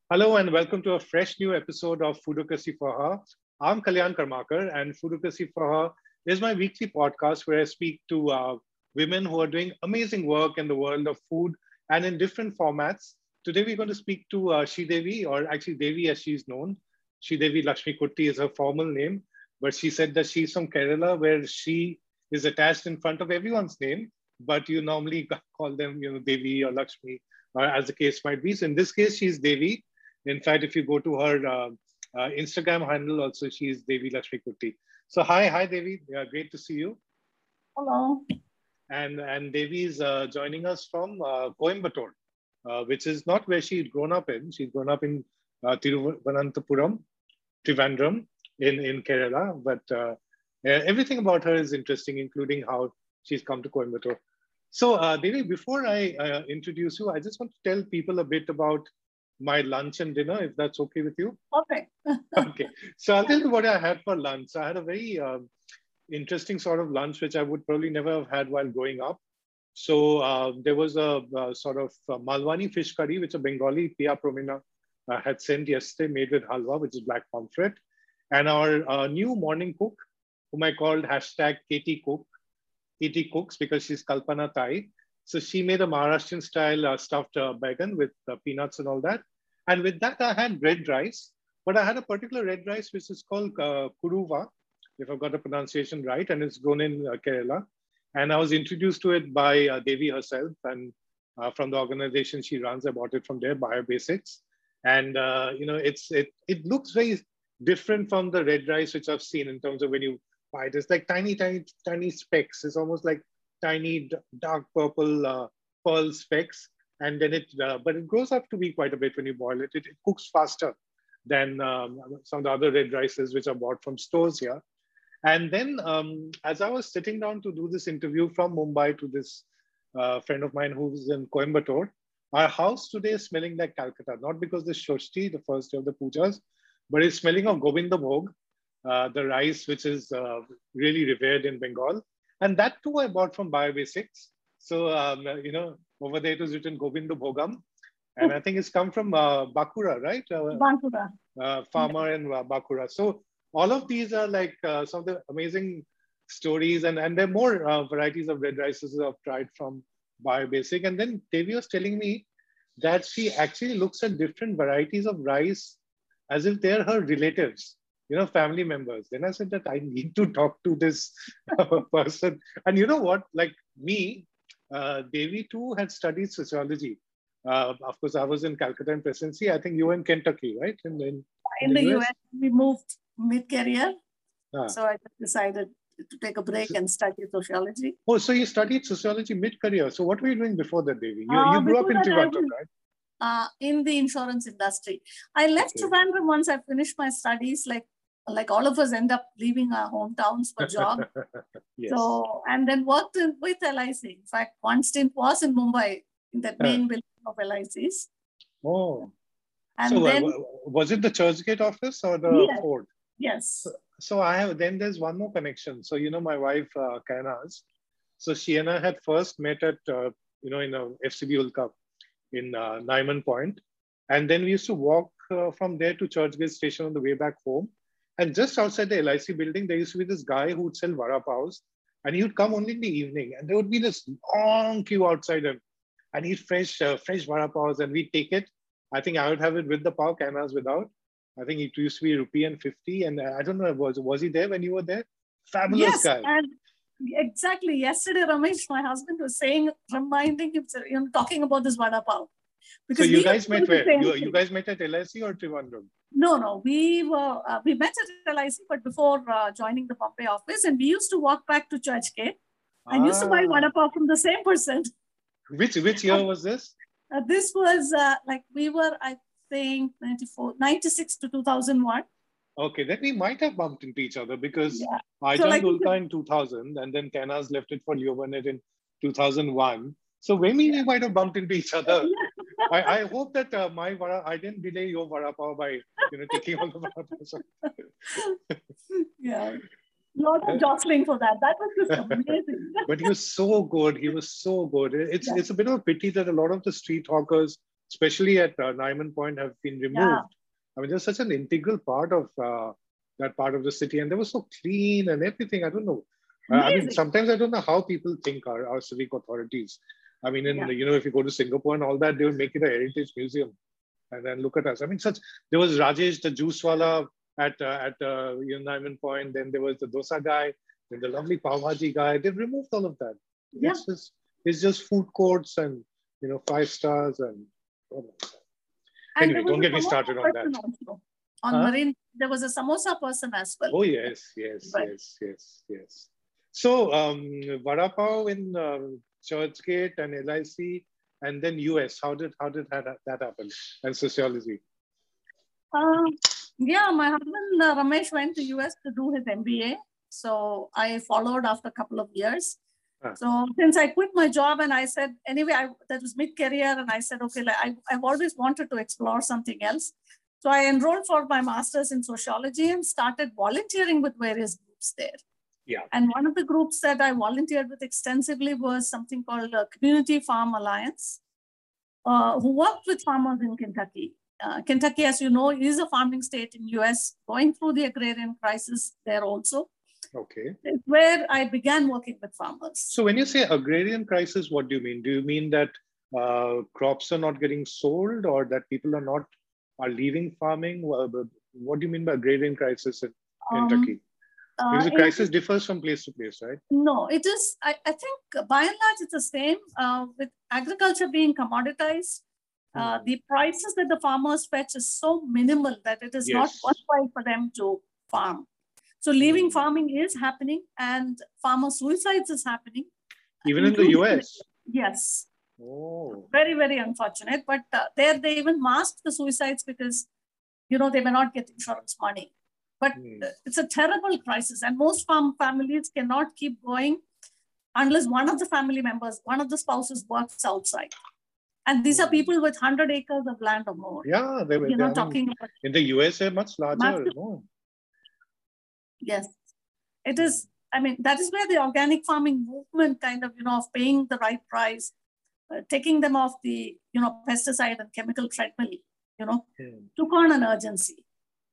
Hello and welcome to a fresh new episode of Foodocracy for Her. I'm Kalyan Karmakar, and Foodocracy for Her is my weekly podcast where I speak to women who are doing amazing work in the world of food and in different formats. Today we're going to speak to Devi, or actually Devi as she's known. Devi Lakshmi Kutty is her formal name, but she said that she's from Kerala where she is attached in front of everyone's name, but you normally call them, Devi or Lakshmi, or as the case might be. So in this case, she's Devi. In fact, if you go to her Instagram handle, also she's Devi Lakshmi Kutty. So hi Devi, great to see you. Hello. And Devi is joining us from Coimbatore, which is not where she'd grown up in. She's grown up in Tiruvananthapuram, Trivandrum in Kerala. But everything about her is interesting, including how she's come to Coimbatore. So Devi, before I introduce you, I just want to tell people a bit about my lunch and dinner, if that's okay with you. Okay. Okay. So I'll tell you what I had for lunch. I had a very interesting sort of lunch, which I would probably never have had while growing up. So there was a sort of Malwani fish curry, which a Bengali Pia Promina had sent yesterday, made with halwa, which is black pomfret. And our new morning cook, whom I called hashtag Katie Cook, Katie Cooks, because she's Kalpana Thai. So she made a Maharashtrian style stuffed bacon with peanuts and all that. And with that, I had red rice. But I had a particular red rice, which is called kuruva, if I've got the pronunciation right, and it's grown in Kerala. And I was introduced to it by Devi herself, and from the organization she runs. I bought it from there, BioBasics. And it looks very different from the red rice which I've seen in terms of when you buy it. It's like tiny specks. It's almost like tiny dark purple pearl specks, and then but it grows up to be quite a bit when you boil it. It cooks faster than some of the other red rices which are bought from stores here. And then as I was sitting down to do this interview from Mumbai to this friend of mine who's in Coimbatore, our house today is smelling like Calcutta, not because the Shoshti, the first day of the pujas, but it's smelling of Govinda Bhog, the rice which is really revered in Bengal. And that too I bought from BioBasics. So, over there it was written Govinda Bhogam. And I think it's come from Bakura, right? Bankura. Farmer in Bakura. So all of these are like some of the amazing stories. And there are more varieties of red rices I've tried from BioBasic. And then Devi was telling me that she actually looks at different varieties of rice as if they're her relatives, family members. Then I said that I need to talk to this person. And you know what? Like me, Devi too had studied sociology. Of course, I was in Calcutta and Presidency. I think you were in Kentucky, right? In the US, we moved mid-career. So I decided to take a break and study sociology. Oh, so you studied sociology mid-career. So what were you doing before that, Devi? You grew up in Trivandrum, right? In the insurance industry. I left Trivandrum once I finished my studies, like all of us end up leaving our hometowns for job. Yes. So, and then worked with LIC. In fact, one stint was in Mumbai, in that main building of LICs. Oh. And so then, was it the Churchgate office or the Ford? Yes. So then there's one more connection. So, my wife, Kainaz, so she and I had first met at, in a FCB World Cup in Naiman Point. And then we used to walk from there to Churchgate Station on the way back home. And just outside the LIC building, there used to be this guy who would sell vada paos, and he would come only in the evening. And there would be this long queue outside him, and he'd fresh vada paos, and we'd take it. I think I would have it with the pav, Kainaz without. I think it used to be ₹1.50, and I don't know, was he there when you were there? Fabulous guy. And exactly. Yesterday, Ramesh, my husband, was reminding him, talking about this vada pav. Because so you guys met where? You guys met at LIC or Trivandrum? No. We met at LIC, but before joining the Bombay office, and we used to walk back to Churchgate and used to buy vada pav from the same person. Which year was this? This was we were, I think, 96 to 2001. Okay, then we might have bumped into each other because I joined Ulka in 2000, and then Kainaz left it for Leo Burnett in 2001. So maybe we might have bumped into each other. I hope that I didn't delay your vada pav by taking all the vada pav. Yeah. Lot of jostling for that. That was just amazing. But he was so good. He was so good. It's a bit of a pity that a lot of the street hawkers especially at Nariman Point, have been removed. Yeah. I mean, they're such an integral part of that part of the city, and they were so clean and everything. I don't know. I mean, sometimes I don't know how people think our civic authorities. I mean, if you go to Singapore and all that, they will make it a heritage museum, and then look at us. I mean, there was Rajesh, the juice wala at Nariman Point. Then there was the dosa guy, then the lovely pav bhaji guy. They've removed all of that. Yeah. It's just food courts and 5 stars and. Oh my God. Anyway, don't get me started on that. Also. On Marine, there was a samosa person as well. Oh yes. So vada pav in Churchgate and LIC, and then US. How did that happen? And sociology. Yeah, my husband Ramesh went to US to do his MBA. So I followed after a couple of years. So since I quit my job and I said, anyway, that was mid-career, and I said, okay, I've always wanted to explore something else. So I enrolled for my master's in sociology and started volunteering with various groups there. Yeah. And one of the groups that I volunteered with extensively was something called Community Farm Alliance, who worked with farmers in Kentucky. Kentucky, as you know, is a farming state in US, going through the agrarian crisis there also. Okay. It's where I began working with farmers. So when you say agrarian crisis, what do you mean? Do you mean that crops are not getting sold, or that people are leaving farming? What do you mean by agrarian crisis in Kentucky? Because the crisis differs from place to place, right? No, it is, I think by and large, it's the same. With agriculture being commoditized, the prices that the farmers fetch is so minimal that it is not worthwhile for them to farm. So leaving farming is happening, and farmer suicides is happening. Even in the US? Yes. Oh. Very, very unfortunate. But there they even masked the suicides because, they may not get insurance money. But it's a terrible crisis. And most farm families cannot keep going unless one of the family members, one of the spouses works outside. And these are people with 100 acres of land or more. Yeah, they're talking about, in the US, they're much larger. No? Yes, it is. I mean, that is where the organic farming movement kind of, of paying the right price, taking them off the, pesticide and chemical treadmill, took on an urgency.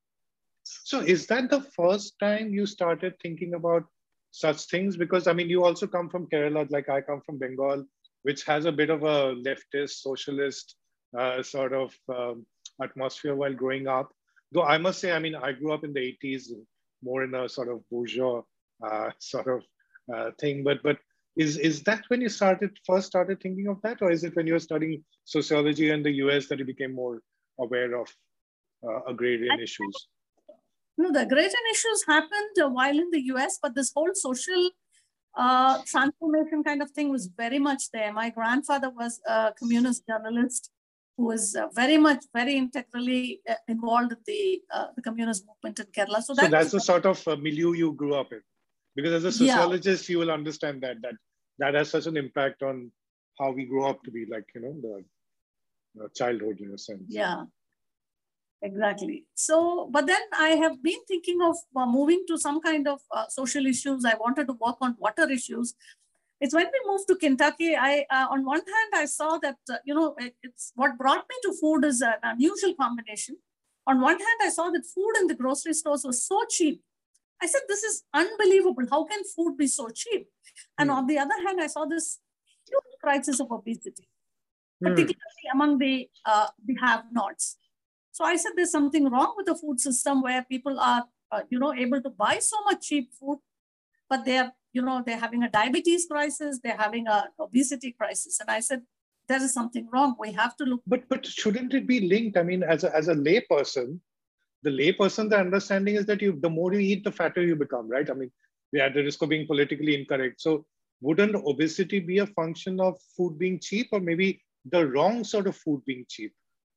So is that the first time you started thinking about such things? Because, I mean, you also come from Kerala, like I come from Bengal, which has a bit of a leftist, socialist sort of atmosphere while growing up. Though I must say, I mean, I grew up in the 80s, more in a sort of bourgeois sort of thing. But is that when you first started thinking of that? Or is it when you were studying sociology in the US that you became more aware of agrarian issues? No, the agrarian issues happened while in the US, but this whole social transformation kind of thing was very much there. My grandfather was a communist journalist who was very integrally involved in the communist movement in Kerala. So that's the sort of milieu you grew up in. Because as a sociologist, you will understand that has such an impact on how we grow up to be, like, the childhood in a sense. Yeah, exactly. So, but then I have been thinking of moving to some kind of social issues. I wanted to work on water issues. It's when we moved to Kentucky, on one hand, I saw that, it's what brought me to food is an unusual combination. On one hand, I saw that food in the grocery stores was so cheap. I said, this is unbelievable. How can food be so cheap? And on the other hand, I saw this huge crisis of obesity, particularly among the have-nots. So I said, there's something wrong with the food system where people are, able to buy so much cheap food, but they're having a diabetes crisis, they're having an obesity crisis. And I said, there is something wrong. We have to look. But shouldn't it be linked? I mean, as a layperson, the understanding is that the more you eat, the fatter you become, right? I mean, we are at the risk of being politically incorrect. So wouldn't obesity be a function of food being cheap, or maybe the wrong sort of food being cheap?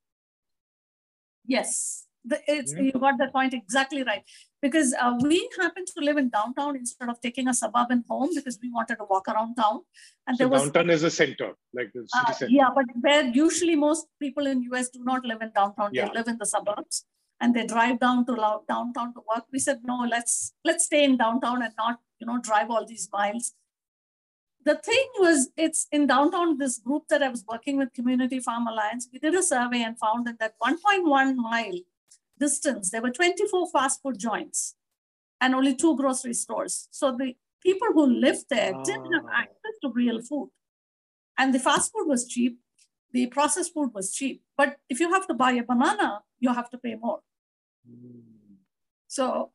Yes. You got that point exactly right. Because we happen to live in downtown instead of taking a suburban home because we wanted to walk around town. And so downtown is a center, like the city center. Yeah, but where usually most people in US do not live in downtown, they live in the suburbs and they drive down to downtown to work. We said, no, let's stay in downtown and not, drive all these miles. the thing was, it's in downtown, this group that I was working with, Community Farm Alliance, we did a survey and found that 1.1 mile distance, there were 24 fast food joints and only 2 grocery stores. So the people who lived there didn't have access to real food. And the fast food was cheap. The processed food was cheap. But if you have to buy a banana, you have to pay more. So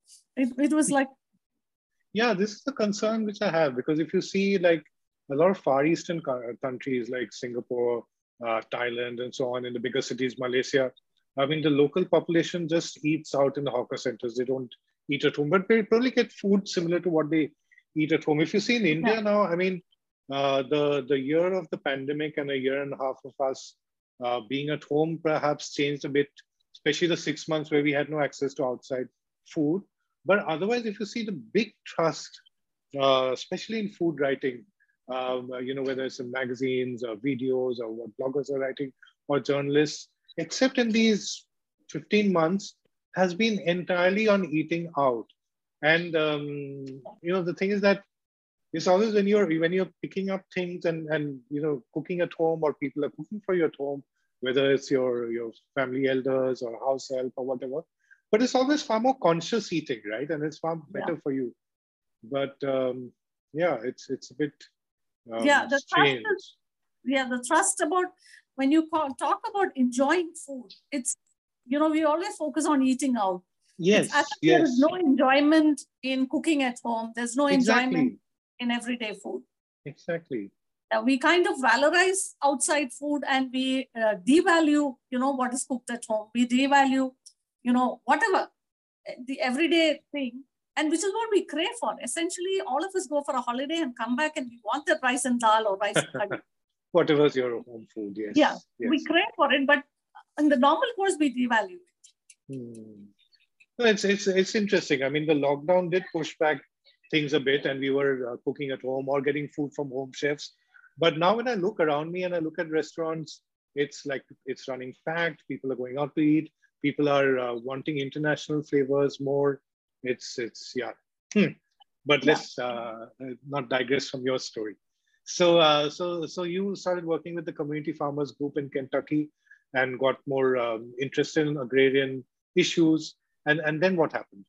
it was like... Yeah, this is the concern which I have, because if you see like a lot of Far Eastern countries like Singapore, Thailand, and so on, in the bigger cities, Malaysia, I mean, the local population just eats out in the hawker centers. They don't eat at home, but they probably get food similar to what they eat at home. If you see in India now, I mean, the year of the pandemic and a year and a half of us being at home perhaps changed a bit, especially the 6 months where we had no access to outside food. But otherwise, if you see the big trust, especially in food writing, you know, whether it's in magazines or videos or what bloggers are writing or journalists, except in these 15 months, has been entirely on eating out. And you know, the thing is that it's always when you're picking up things and you know, cooking at home, or people are cooking for you at home, whether it's your family elders or house help or whatever. But it's always far more conscious eating, right? And it's far better for you. But yeah, it's a bit strange. The trust about when you talk about enjoying food, it's, you know, we always focus on eating out. Yes, There is no enjoyment in cooking at home. There's no enjoyment in everyday food. Exactly. We kind of valorize outside food, and we devalue, you know, what is cooked at home. We devalue, you know, whatever, the everyday thing, and which is what we crave for. Essentially, all of us go for a holiday and come back and we want that rice and dal or rice and curry. Whatever's your home food, yes. Yeah, we crave for it, but in the normal course, we devalue it. No, it's interesting. I mean, the lockdown did push back things a bit, and we were cooking at home or getting food from home chefs. But now when I look around me and I look at restaurants, it's like it's running packed. People are going out to eat. People are wanting international flavors more. It's yeah. But let's not digress from your story. So so you started working with the Community Farmers Group in Kentucky and got more interested in agrarian issues. And then what happened?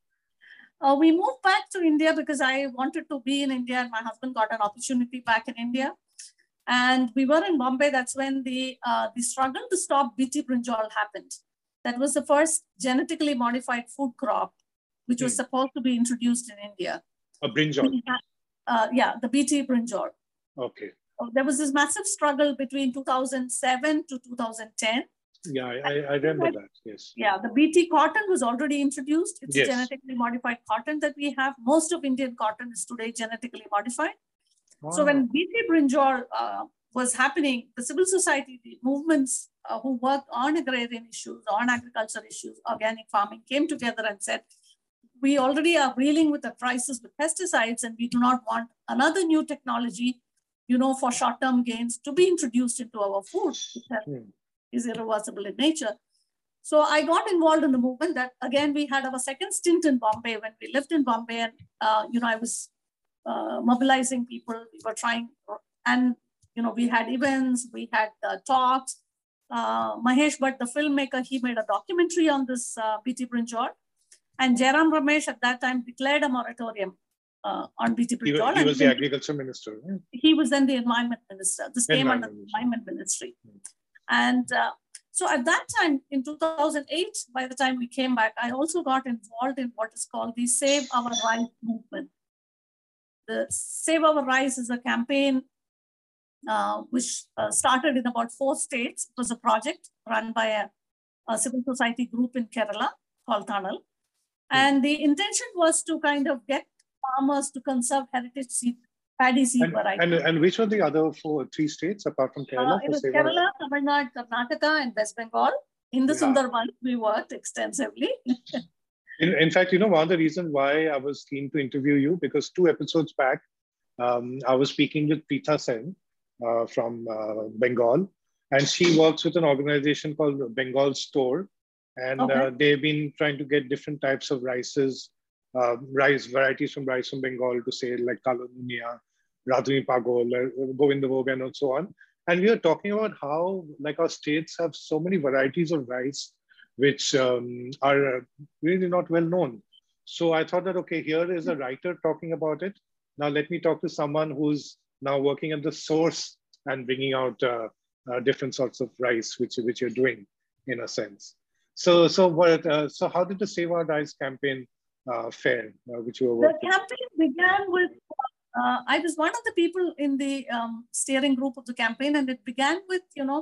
We moved back to India because I wanted to be in India, and my husband got an opportunity back in India. And we were in Bombay. That's when the struggle to stop BT brinjal happened. That was the first genetically modified food crop, which was supposed to be introduced in India. A brinjal? Yeah, the BT brinjal. Okay. There was this massive struggle between 2007 to 2010. Yeah, I remember that, yes. Yeah, the BT cotton was already introduced. It's a genetically modified cotton that we have. Most of Indian cotton is today genetically modified. Wow. So when BT brinjal was happening, the civil society, the movements who worked on agrarian issues, on agriculture issues, organic farming, came together and said, we already are reeling with the crisis with pesticides, and we do not want another new technology, you know, for short-term gains to be introduced into our food, which is irreversible in nature. So I got involved in the movement. That again, we had our second stint in Bombay when we lived in Bombay, and you know, I was mobilizing people. We were trying, and you know, we had events, we had talks. Mahesh Bhatt, the filmmaker, he made a documentary on this BT brinjal, and Jairam Ramesh at that time declared a moratorium on BT brinjal. He was the agriculture minister. Right? He was then the environment minister. This came under the environment ministry. And so at that time, in 2008, by the time we came back, I also got involved in what is called the Save Our Rice movement. The Save Our Rice is a campaign which started in about 4 states. It was a project run by a civil society group in Kerala called Thanal. And the intention was to kind of get farmers to conserve heritage paddy seed varieties. And which were the other 3 states apart from Kerala? It was Kerala, Tamil Nadu, Karnataka, and West Bengal. In the Sundarbans, we worked extensively. In fact, you know, one of the reasons why I was keen to interview you, because 2 episodes back, I was speaking with Preetha Sen from Bengal, and she works with an organization called Bengal Store, and they've been trying to get different types of rice varieties from rice from Bengal to say like Kalo Nunia, Radhuni Pagol, Govind Bhog, and so on. And we are talking about how like our states have so many varieties of rice, which are really not well known. So I thought that, okay, here is a writer talking about it. Now let me talk to someone who's now working at the source and bringing out different sorts of rice, which you're doing in a sense. So how did the Save Our Rice campaign fare, which you were working? The campaign began with, I was one of the people in the steering group of the campaign, and it began with,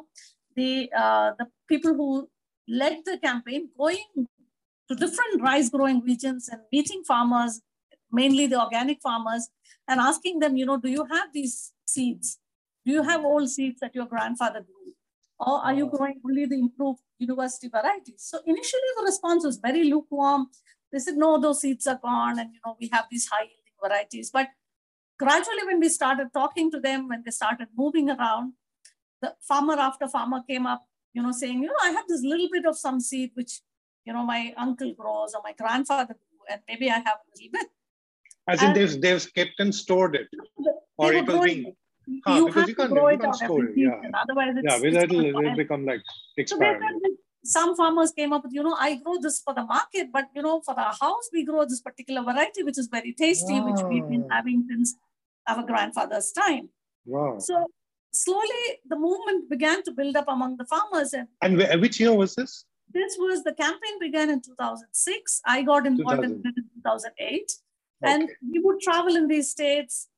the people who led the campaign going to different rice growing regions and meeting farmers, mainly the organic farmers, and asking them, do you have these seeds? Do you have old seeds that your grandfather grew? Or are you growing only the improved university varieties? So initially the response was very lukewarm. They said, no, those seeds are gone. And, we have these high yielding varieties. But gradually when we started talking to them, when they started moving around, the farmer after farmer came up, saying, I have this little bit of some seed, which, my uncle grows or my grandfather grew, and maybe I have a little bit. As in they've kept and stored it. Or it was being... because you can't store it. Yeah. Otherwise, it'll become like expired. So some farmers came up with, I grow this for the market, but for our house, we grow this particular variety, which is very tasty, which we've been having since our grandfather's time. Wow. So slowly the movement began to build up among the farmers. And which year was this? This was, the campaign began in 2006. I got involved in it in 2008. Okay. And we would travel in these states,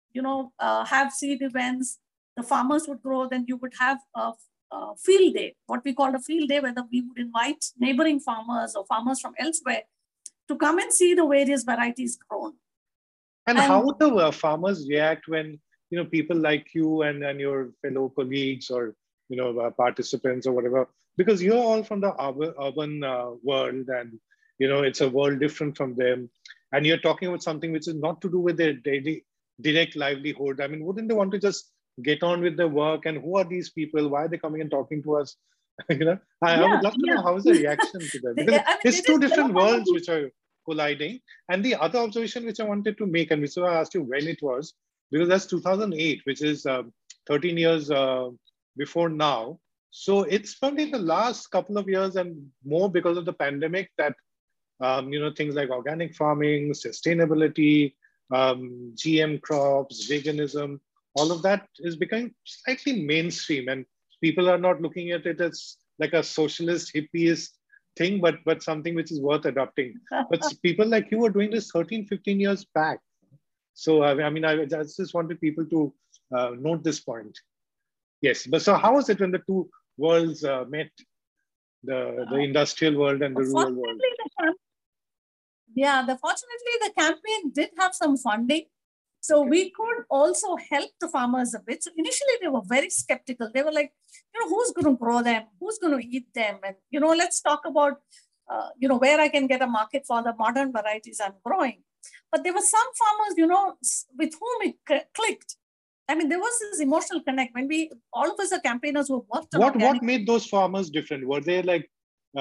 have seed events, the farmers would grow, then you would have a field day, what we called a field day, where we would invite neighboring farmers or farmers from elsewhere to come and see the various varieties grown. And how would the farmers react when, people like you and your fellow colleagues or, participants or whatever, because you're all from the urban world and, it's a world different from them. And you're talking about something which is not to do with their daily direct livelihood. I mean, wouldn't they want to just get on with their work? And who are these people? Why are they coming and talking to us? I would love to know how is the reaction to them. Because it's two different worlds which are colliding. And the other observation which I wanted to make, and which I asked you when it was, because that's 2008, which is 13 years before now. So it's probably the last couple of years and more because of the pandemic that, things like organic farming, sustainability, GM crops, veganism, all of that is becoming slightly mainstream, and people are not looking at it as like a socialist hippiest thing, but something which is worth adopting. But people like you are doing this 13, 15 years back. So, I just wanted people to note this point. Yes, but so how was it when the two worlds met, the industrial world and the rural world? Fortunately, the campaign did have some funding. So we could also help the farmers a bit. So initially, they were very skeptical. They were like, who's going to grow them? Who's going to eat them? And, let's talk about, where I can get a market for the modern varieties I'm growing. But there were some farmers, with whom it clicked. I mean, there was this emotional connect. When all of us are campaigners who worked on What made those farmers different? Were they like,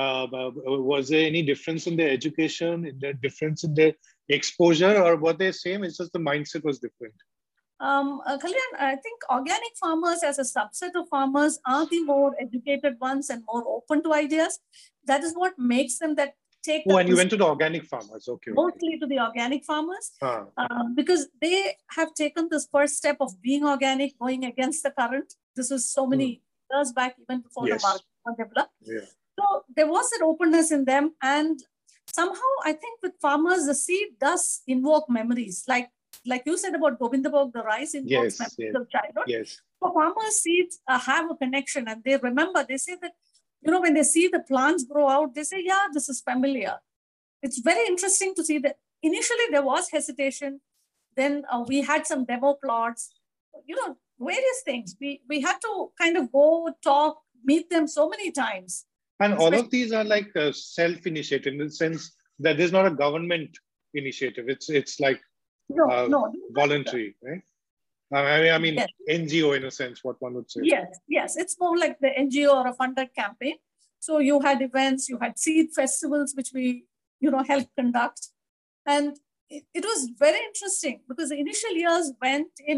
was there any difference in their education, in their difference in their exposure, or were they same? It's just the mindset was different. Kalyan, I think organic farmers as a subset of farmers are the more educated ones and more open to ideas. That is what makes them take. Oh, and you went to the organic farmers, okay. Mostly to the organic farmers, because they have taken this first step of being organic, going against the current. This was so many years back, even before the market was developed. Yeah. So there was an openness in them. And somehow I think with farmers, the seed does invoke memories. Like you said about Govind Bhog, the rice invokes memories of childhood. Yes. So farmers' seeds have a connection, and they remember, they say that, when they see the plants grow out, they say, yeah, this is familiar. It's very interesting to see that initially there was hesitation. Then we had some demo plots, various things. We had to kind of go talk, meet them so many times. And all of these are like self-initiated in the sense that there's not a government initiative. It's like voluntary, right? I mean, yes. NGO in a sense, what one would say. Yes. It's more like the NGO or a funded campaign. So you had events, you had seed festivals, which we, helped conduct. And it was very interesting because the initial years went in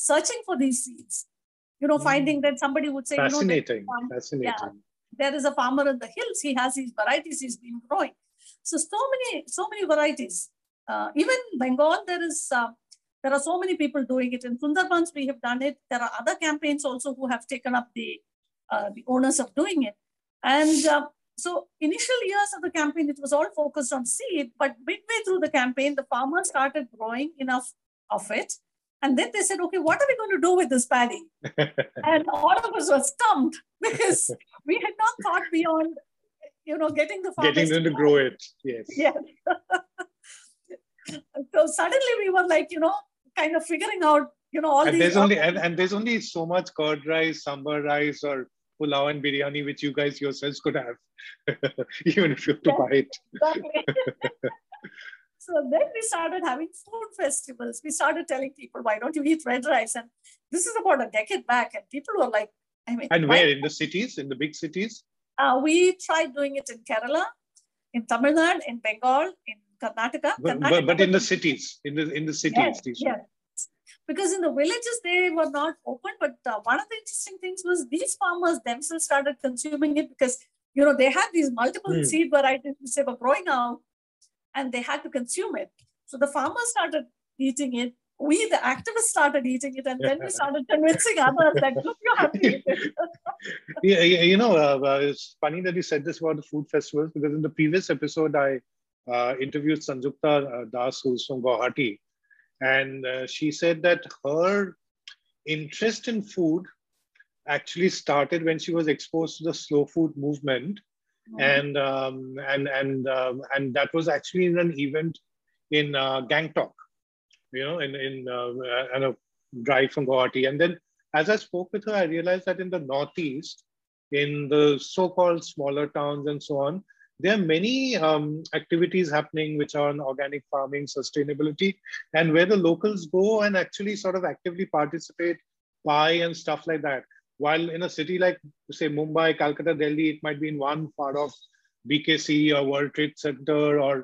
searching for these seeds. Finding that somebody would say, fascinating, fascinating. Yeah, there is a farmer in the hills. He has these varieties he's been growing. So many varieties. Even Bengal, there are so many people doing it. In Sundarbans, we have done it. There are other campaigns also who have taken up the owners of doing it. And so initial years of the campaign, it was all focused on seed, but midway through the campaign, the farmers started growing enough of it. And then they said, okay, what are we going to do with this paddy? And all of us were stumped because we had not thought beyond, getting the farmers getting them to grow it. Yes. Yes. So suddenly we were like, kind of figuring out, all and these. There's only so much curd rice, sambar rice, or pulao and biryani which you guys yourselves could have, even if you have to buy it. Exactly. So then we started having food festivals. We started telling people, why don't you eat red rice? And this is about a decade back. And people were like, And where? In the cities? In the big cities? We tried doing it in Kerala, in Tamil Nadu, in Bengal, in Karnataka. But in the cities, in the cities. Yes. Because in the villages, they were not open. But one of the interesting things was these farmers themselves started consuming it because, they had these multiple seed varieties which they were growing out and they had to consume it. So the farmers started eating it. We, the activists, started eating it. And then we started convincing others that, look, you have to eat it. It's funny that you said this about the food festivals because in the previous episode, I interviewed Sanjukta Das, who's from Guwahati. And she said that her interest in food actually started when she was exposed to the slow food movement. And that was actually in an event in Gangtok, in a drive from Guwahati. And then as I spoke with her, I realized that in the Northeast, in the so-called smaller towns and so on, there are many activities happening which are on organic farming, sustainability, and where the locals go and actually sort of actively participate, buy and stuff like that. While in a city like, say, Mumbai, Calcutta, Delhi, it might be in one part of BKC or World Trade Center or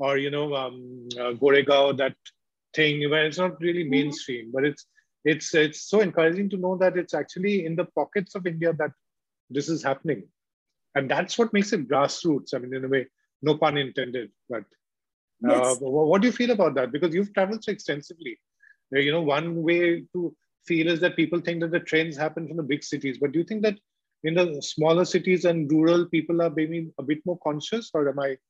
Goregaon, that thing, where it's not really mainstream. But it's so encouraging to know that it's actually in the pockets of India that this is happening. And that's what makes it grassroots. I mean, in a way, no pun intended. But yes. What do you feel about that? Because you've traveled so extensively. One way to feel is that people think that the trends happen from the big cities. But do you think that in the smaller cities and rural, people are maybe a bit more conscious, or am I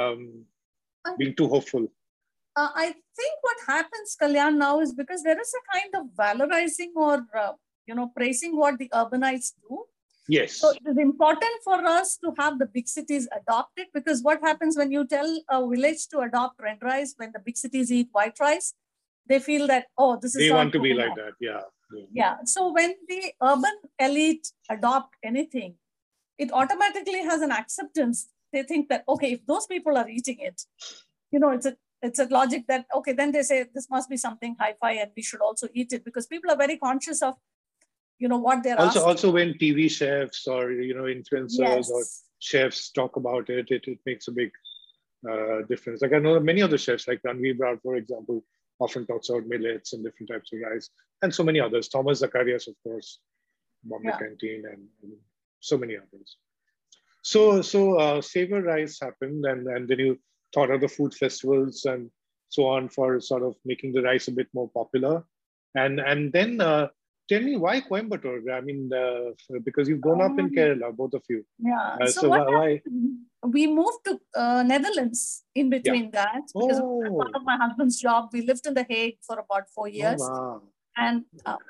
being too hopeful? I think what happens, Kalyan, now is because there is a kind of valorizing or, praising what the urbanites do. Yes. So it is important for us to have the big cities adopt it, because what happens when you tell a village to adopt red rice, when the big cities eat white rice, they feel that, oh, this is... They want to be like that, yeah. Yeah. So when the urban elite adopt anything, it automatically has an acceptance. They think that, okay, if those people are eating it, it's a logic that, okay, then they say this must be something hi-fi and we should also eat it, because people are very conscious of, what they're asking. Also when TV chefs or, influencers or chefs talk about it, it makes a big difference. Like I know many other chefs, like Ranveer Brar, for example, often talks about millets and different types of rice, and so many others. Thomas Zacharias, of course, Bombay Canteen, and so many others. So Savor Rice happened, and then you thought of the food festivals and so on for sort of making the rice a bit more popular. And then tell me, why Coimbatore? I mean, because you've grown up in Kerala, both of you. Yeah. So why? We moved to Netherlands in between that, because part of my husband's job. We lived in The Hague for about 4 years. Oh, wow. And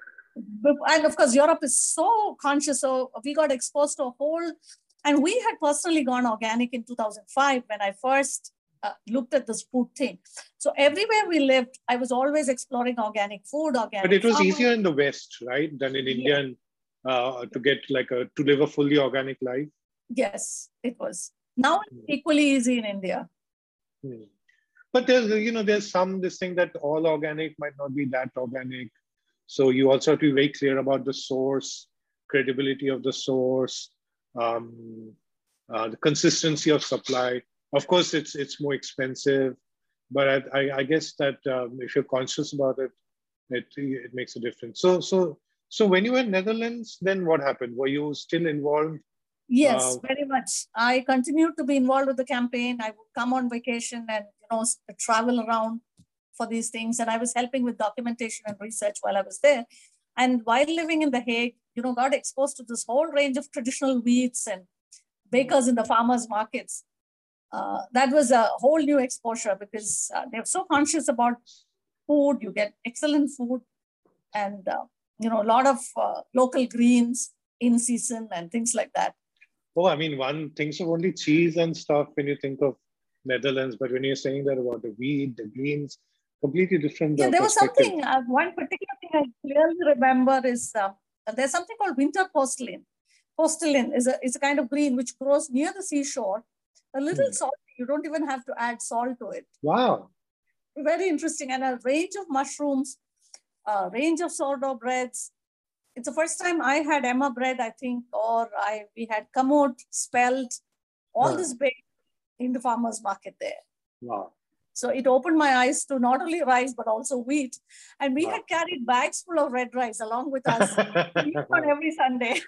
of course, Europe is so conscious. So we got exposed to a whole, and we had personally gone organic in 2005 when I first looked at this food thing. So everywhere we lived, I was always exploring organic food, organic. But it was easier in the West, right, than in India to get to live a fully organic life. Yes, it was. Now it's equally easy in India. But there's this thing that all organic might not be that organic. So you also have to be very clear about the source, credibility of the source, the consistency of supply. Of course, it's more expensive, but I guess that if you're conscious about it, it makes a difference. So when you were in Netherlands, then what happened? Were you still involved? Yes, very much. I continued to be involved with the campaign. I would come on vacation and travel around for these things. And I was helping with documentation and research while I was there. And while living in The Hague, got exposed to this whole range of traditional wheats and bakers in the farmers' markets. That was a whole new exposure because they're so conscious about food. You get excellent food and, a lot of local greens in season and things like that. Oh, I mean, one thinks of only cheese and stuff when you think of Netherlands, but when you're saying that about the wheat, the greens, completely different. Yeah, there was something, one particular thing I clearly remember is there's something called winter postelijn. Postelijn is a kind of green which grows near the seashore, a little salty. You don't even have to add salt to it. Wow. Very interesting. And a range of mushrooms, a range of sourdough breads. It's the first time I had Emma bread, I think, or we had kamut, spelt, all this baked in the farmer's market there. Wow. So it opened my eyes to not only rice, but also wheat. And we had carried bags full of red rice along with us on every Sunday.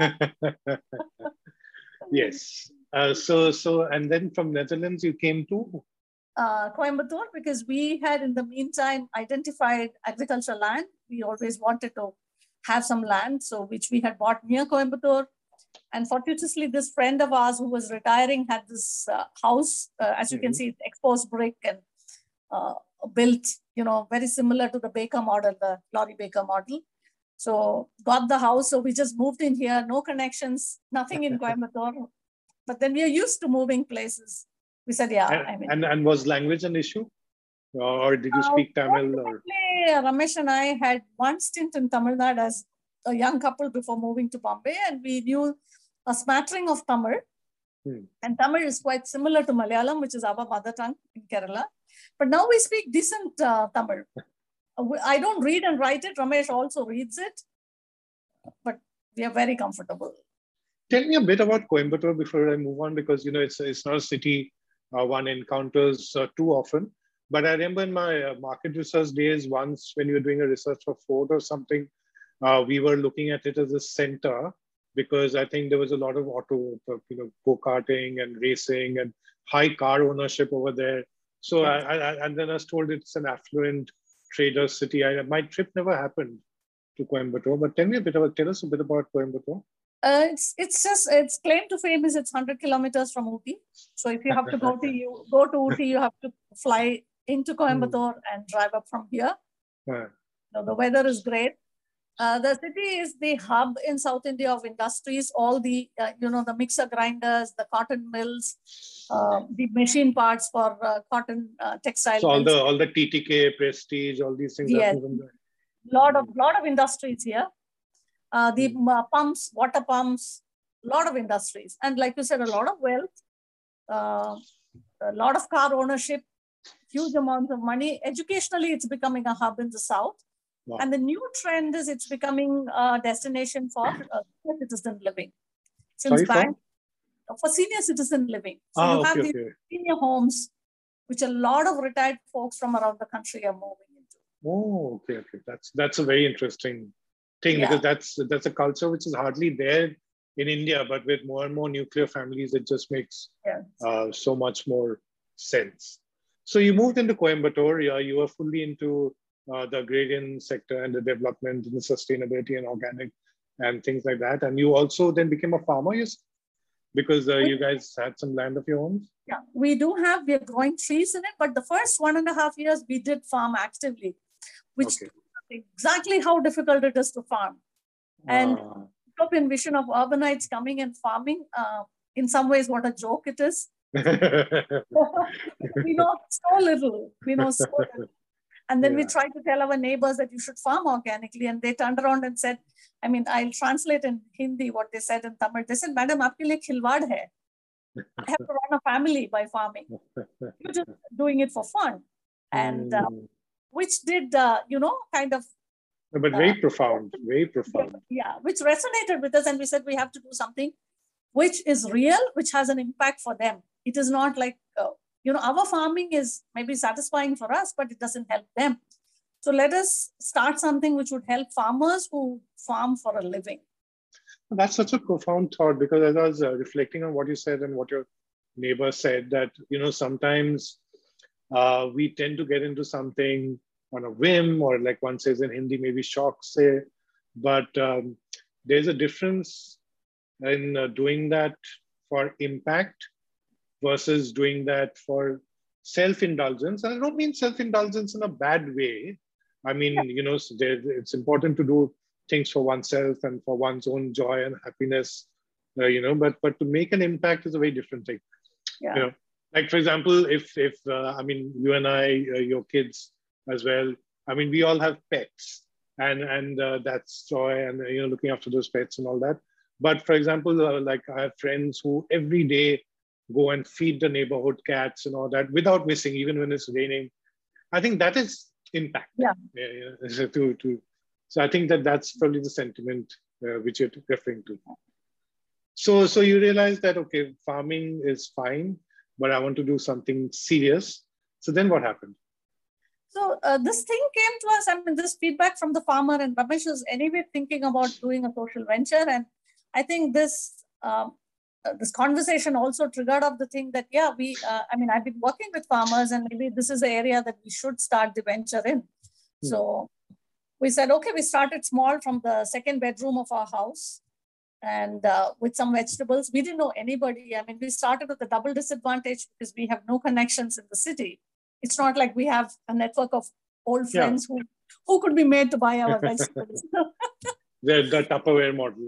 Yes. So, and then from Netherlands, you came to? Coimbatore, because we had in the meantime identified agricultural land. We always wanted to have some land, so which we had bought near Coimbatore. And fortuitously, this friend of ours who was retiring had this house, as you can see, it's exposed brick and built, very similar to the Baker model, the Laurie Baker model. So got the house. So we just moved in here, no connections, nothing in Coimbatore. But then we are used to moving places. We said, yeah. And was language an issue? Or did you speak Tamil? Ramesh and I had one stint in Tamil Nadu as a young couple before moving to Bombay, and we knew a smattering of Tamil. And Tamil is quite similar to Malayalam, which is our mother tongue in Kerala. But now we speak decent Tamil. I don't read and write it. Ramesh also reads it. But we are very comfortable. Tell me a bit about Coimbatore before I move on, because, it's not a city one encounters too often. But I remember in my market research days, once when you were doing a research for Ford or something, we were looking at it as a center, because I think there was a lot of auto, go-karting and racing and high car ownership over there. So, and then I was told it's an affluent trader city. My trip never happened to Coimbatore, but tell us a bit about Coimbatore. Its claim to fame is it's 100 kilometers from Ooty. So if you have to go to Ooty, you have to fly into Coimbatore and drive up from here. The weather is great. The city is the hub in South India of industries. All the the mixer grinders, the cotton mills, the machine parts for cotton textile. So all the TTK, Prestige, all these things. Yes, lot of industries here. The pumps, water pumps, a lot of industries. And like you said, a lot of wealth, a lot of car ownership, huge amounts of money. Educationally, it's becoming a hub in the South. Wow. And the new trend is it's becoming a destination for senior citizen living. For senior citizen living. So you have these senior homes, which a lot of retired folks from around the country are moving into. Oh, okay. That's a very interesting thing, because that's a culture which is hardly there in India, but with more and more nuclear families, it just makes so much more sense. So you moved into Coimbatore. You were fully into the agrarian sector and the development and the sustainability and organic and things like that. And you also then became a farmer, because you guys had some land of your own? Yeah, we are growing trees in it, but the first 1.5 years we did farm actively, which exactly how difficult it is to farm. And utopian vision of urbanites coming and farming, in some ways, what a joke it is. We know so little. And then we tried to tell our neighbors that you should farm organically. And they turned around and said, I'll translate in Hindi what they said in Tamil. They said, Madam, aapke liye khilwad hai. I have to run a family by farming. You're just doing it for fun. And which did, kind of. But very profound, very profound. Yeah, which resonated with us. And we said, we have to do something which is real, which has an impact for them. It is not like, our farming is maybe satisfying for us, but it doesn't help them. So let us start something which would help farmers who farm for a living. That's such a profound thought, because as I was reflecting on what you said and what your neighbor said, that, sometimes we tend to get into something on a whim, or like one says in Hindi, maybe shock say, but there's a difference in doing that for impact versus doing that for self-indulgence. And I don't mean self-indulgence in a bad way. I mean, it's important to do things for oneself and for one's own joy and happiness, but to make an impact is a very different thing. Yeah. Like, for example, if you and I, your kids as well, we all have pets, and that's joy, and looking after those pets and all that. But for example, like I have friends who every day go and feed the neighborhood cats and all that without missing, even when it's raining. I think that is impact. Yeah. So I think that's probably the sentiment which you're referring to. So you realize that, okay, farming is fine, but I want to do something serious. So then what happened? So this thing came to us, this feedback from the farmer, and Ramesh was anyway thinking about doing a social venture. And I think this conversation also triggered up the thing that, I've been working with farmers, and maybe this is the area that we should start the venture in. So we said, okay, we started small from the second bedroom of our house, and with some vegetables. We didn't know anybody. We started with a double disadvantage because we have no connections in the city. It's not like we have a network of old friends who could be made to buy our vegetables. the Tupperware model.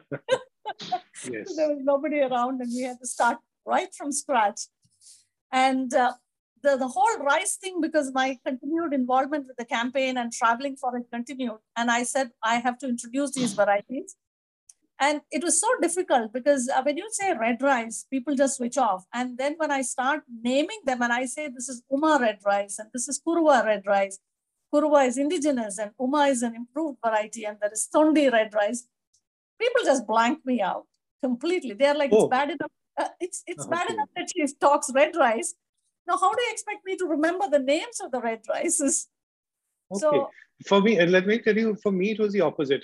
Yes. So there was nobody around, and we had to start right from scratch. And the whole rice thing, because my continued involvement with the campaign and traveling for it continued. And I said, I have to introduce these varieties. And it was so difficult because when you say red rice, people just switch off. And then when I start naming them and I say, this is Uma red rice and this is Kuruva red rice. Kuruva is indigenous and Uma is an improved variety, and there is Tondi red rice. People just blank me out completely. They're like, it's bad enough. It's bad enough that she talks red rice. Now, how do you expect me to remember the names of the red rices? Okay. So, for me, let me tell you, for me, it was the opposite.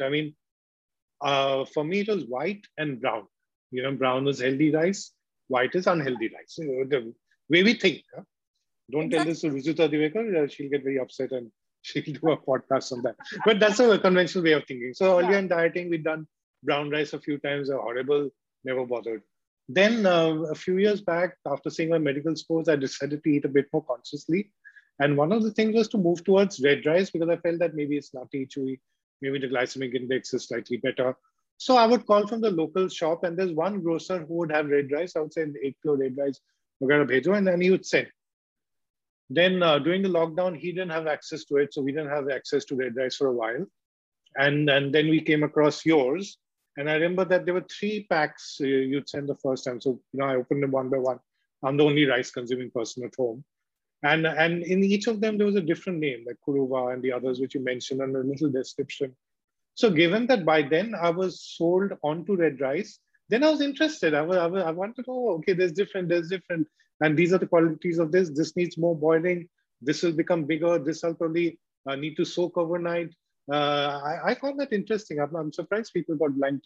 For me, it was white and brown. Brown is healthy rice, white is unhealthy rice. The way we think. Huh? Don't tell this to Rujuta Divekar, she'll get very upset and she'll do a podcast on that. But that's a conventional way of thinking. So earlier in dieting, we'd done brown rice a few times, horrible, never bothered. Then a few years back, after seeing my medical scores, I decided to eat a bit more consciously. And one of the things was to move towards red rice, because I felt that maybe it's nutty, chewy, maybe the glycemic index is slightly better. So I would call from the local shop, and there's one grocer who would have red rice. I would say 8 kilo red rice, and then he would send. Then during the lockdown, he didn't have access to it. So we didn't have access to red rice for a while. And then we came across yours. And I remember that there were 3 packs you'd send the first time. So I opened them one by one. I'm the only rice consuming person at home. And in each of them, there was a different name, like Kuruva and the others, which you mentioned, and a little description. So given that by then I was sold onto red rice, then I was interested. I wanted to know, okay, there's different. And these are the qualities of this. This needs more boiling. This will become bigger. This will probably need to soak overnight. I found that interesting. I'm surprised people got blanked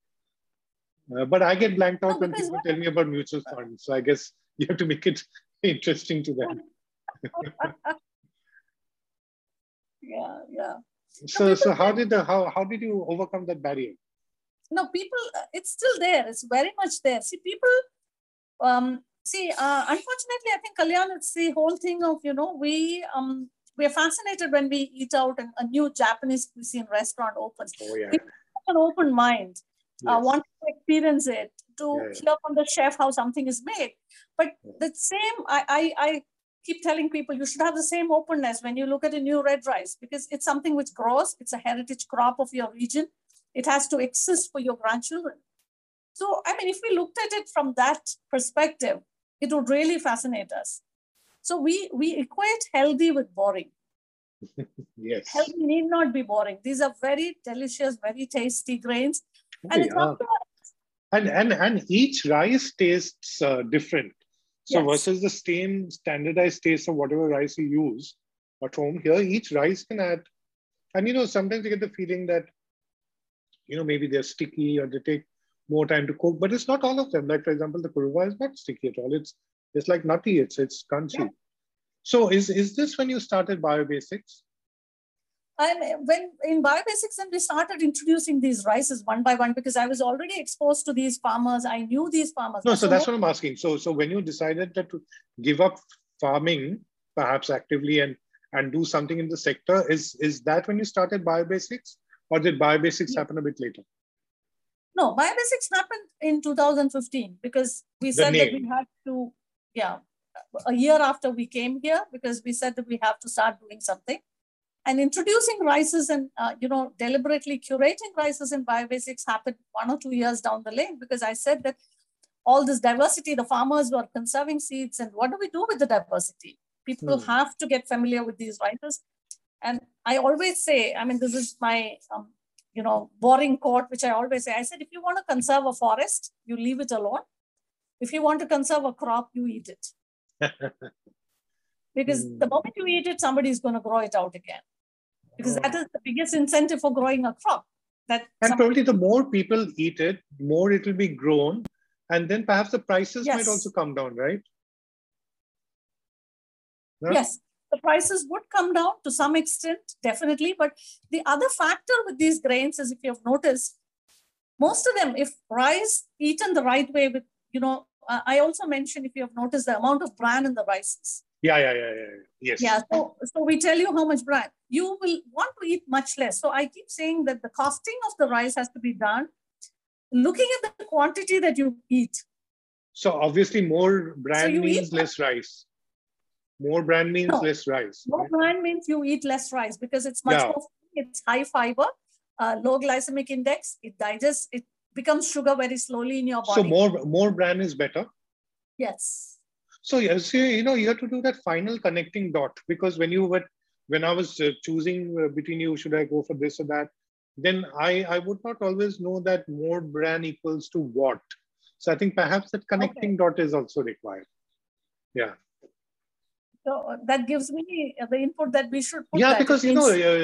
out. But I get blanked out when people tell me about mutual funds. So I guess you have to make it interesting to them. Yeah. So how did you overcome that barrier? No, people, it's still there. It's very much there. See, people, unfortunately, I think, Kalyan, it's the whole thing of, we are fascinated when we eat out and a new Japanese cuisine restaurant opens. Oh, yeah. People have an open mind, want to experience it, to hear from the chef how something is made. But the same, I keep telling people, you should have the same openness when you look at a new red rice, because it's something which grows. It's a heritage crop of your region. It has to exist for your grandchildren. So, if we looked at it from that perspective, it would really fascinate us. So we equate healthy with boring. Yes. Healthy need not be boring. These are very delicious, very tasty grains. And it's not and each rice tastes different. So versus the same standardized taste of whatever rice you use, at home. Here, each rice can add, and sometimes you get the feeling that maybe they're sticky or they take more time to cook, but it's not all of them. Like for example, the kuruva is not sticky at all. It's like nutty. It's crunchy. Yeah. So is this when you started Biobasics? And when in Biobasics, then we started introducing these rices one by one, because I was already exposed to these farmers. I knew these farmers. No, so that's what I'm asking. So when you decided that to give up farming, perhaps actively, and do something in the sector, is that when you started Biobasics, or did Biobasics happen a bit later? No, Biobasics happened in 2015, because we said that we had to, a year after we came here, because we said that we have to start doing something. And introducing rices and, deliberately curating rices in Biobasics happened 1 or 2 years down the lane, because I said that all this diversity, the farmers were conserving seeds, and what do we do with the diversity? People have to get familiar with these rices. And I always say, I mean, this is my, boring quote, which I always say. I said, if you want to conserve a forest, you leave it alone. If you want to conserve a crop, you eat it. Because the moment you eat it, somebody is going to grow it out again. Because that is the biggest incentive for growing a crop. And probably the more people eat it, more it will be grown. And then perhaps the prices might also come down, right? No? Yes, the prices would come down to some extent, definitely. But the other factor with these grains is, if you have noticed, most of them, if rice eaten the right way with, I also mentioned, if you have noticed, the amount of bran in the rices. Yes. Yeah, so we tell you how much bran. You will want to eat much less. So I keep saying that the costing of the rice has to be done looking at the quantity that you eat. So obviously more bran means less rice. More bran means less rice. More bran means you eat less rice, because it's much more, it's high fiber, low glycemic index. It digests, it becomes sugar very slowly in your body. So more bran is better? Yes. So yes, you have to do that final connecting dot, because when I was choosing between you, should I go for this or that, then I would not always know that more bran equals to what. So I think perhaps that connecting dot is also required. Yeah. So that gives me the input that we should put. Yeah, because to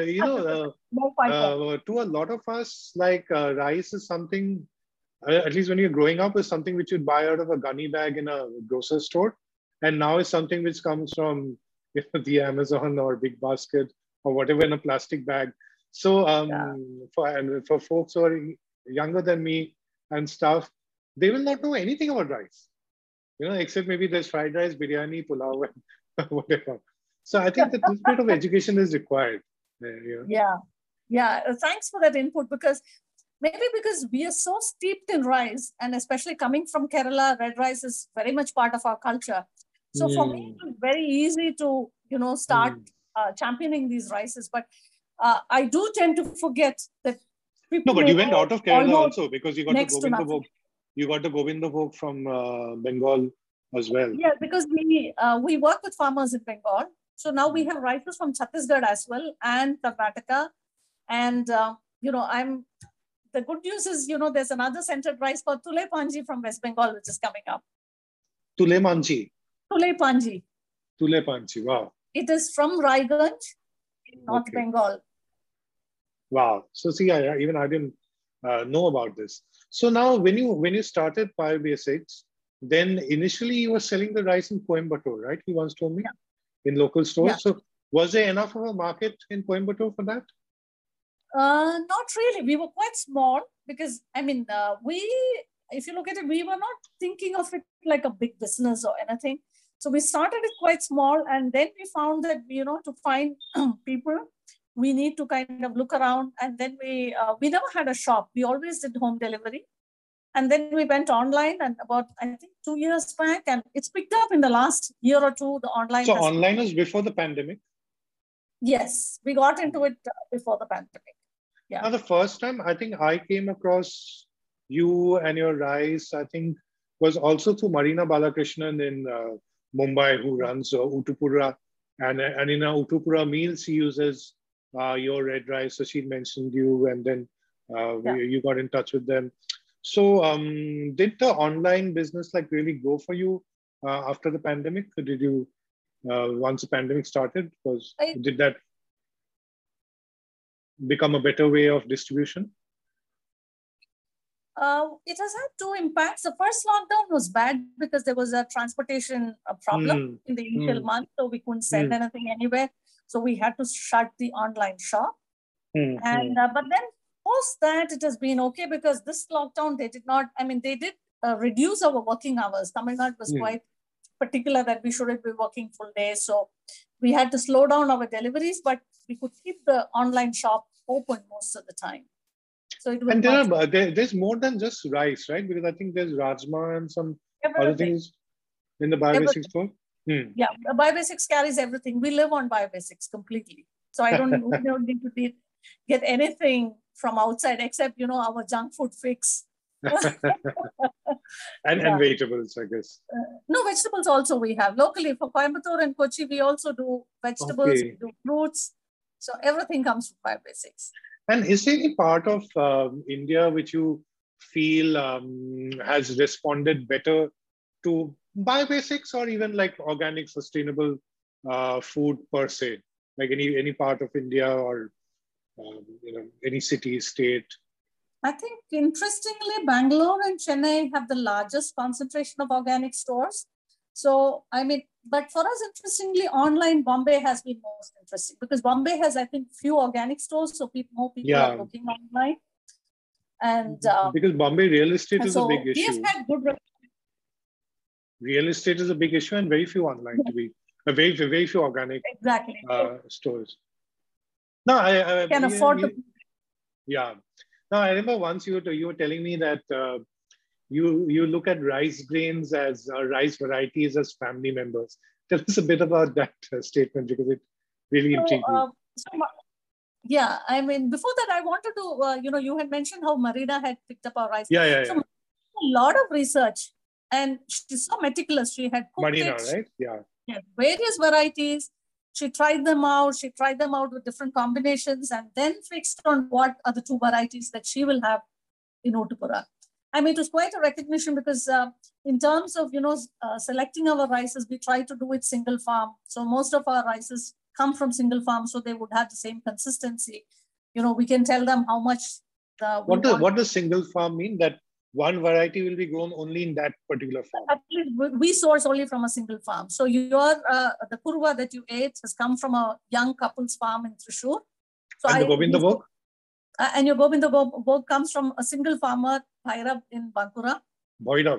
a lot of us, like rice is something, at least when you're growing up, is something which you'd buy out of a gunny bag in a grocery store. And now it's something which comes from the Amazon or Big Basket or whatever in a plastic bag. So for folks who are younger than me and stuff, they will not know anything about rice, except maybe there's fried rice, biryani, pulao, and whatever. So I think that this bit of education is required. Yeah. Thanks for that input, because we are so steeped in rice, and especially coming from Kerala, red rice is very much part of our culture. So for me, it was very easy to, start championing these rices. But I do tend to forget that people. No, but you went out of Kerala also, because you got the Govindabhog. You got the Govindabhog from Bengal as well. Yeah, because we work with farmers in Bengal. So now we have rices from Chhattisgarh as well, and Karnataka. And, the good news is, there's another centered rice called Tule Panji from West Bengal, which is coming up. Tule Panji. Tule Panji. Tule Panji, wow. It is from Raiganj in North Bengal. Wow. So see, even I didn't know about this. So now when you started Biobasics, then initially you were selling the rice in Coimbatore, right? You once told me, in local stores. Yeah. So was there enough of a market in Coimbatore for that? Not really. We were quite small, because, if you look at it, we were not thinking of it like a big business or anything. So we started it quite small, and then we found that, to find people, we need to kind of look around. And then we never had a shop. We always did home delivery. And then we went online, and about, I think, 2 years back, and it's picked up in the last year or two, the online. So online was before the pandemic? Yes, we got into it before the pandemic. Yeah. Now, the first time I think I came across you and your rice, I think, was also through Marina Balakrishnan in Mumbai, who runs Utupura. And in our Utupura meals, she uses your red rice. So she mentioned you, and then you got in touch with them. So did the online business really go for you after the pandemic? Or did you once the pandemic started? Did that become a better way of distribution? It has had two impacts. The first lockdown was bad because there was a transportation problem in the initial month, so we couldn't send anything anywhere. So we had to shut the online shop. But then post that, it has been okay, because this lockdown, they did not, they did reduce our working hours. Tamil Nadu was quite particular that we shouldn't be working full day. So we had to slow down our deliveries, but we could keep the online shop open most of the time. So it was and there's more than just rice, right? Because I think there's rajma and some other things in the Biobasics store. Yeah, Biobasics carries everything. We live on Biobasics completely. So I don't need to get anything from outside except, our junk food fix. and vegetables, I guess. No, vegetables also we have. Locally for Coimbatore and Kochi, we also do vegetables, we do fruits. So everything comes from Biobasics. And is there any part of India which you feel has responded better to Biobasics, or even like organic, sustainable food per se? Like any part of India, or any city, state? I think interestingly, Bangalore and Chennai have the largest concentration of organic stores. So, but for us, interestingly, online Bombay has been most interesting, because Bombay has, I think, few organic stores. So more people are looking online. And because Bombay real estate is a big issue. We have had good. Real estate is a big issue, and very few online very few organic stores. No, I can afford to. Yeah. Now, I remember once you were telling me that you look at rice grains as rice varieties as family members. Tell us a bit about that statement, because it really intrigued me. Before that, I wanted to, you had mentioned how Marina had picked up our rice. Yeah. So a lot of research, and she's so meticulous. She had cooked Marina, right? Yeah. Various varieties. She tried them out. She tried them out with different combinations, and then fixed on what are the two varieties that she will have in Ottupara. It was quite a recognition, because in terms of, selecting our rices, we try to do it single farm. So most of our rices come from single farm, so they would have the same consistency. We can tell them how much. What does single farm mean? That one variety will be grown only in that particular farm? Actually, we source only from a single farm. So the kurwa that you ate has come from a young couple's farm in Thrissur. So and the Govindabhog? And your Govindabhog comes from a single farmer, Bhairav in Bankura. Bhairav?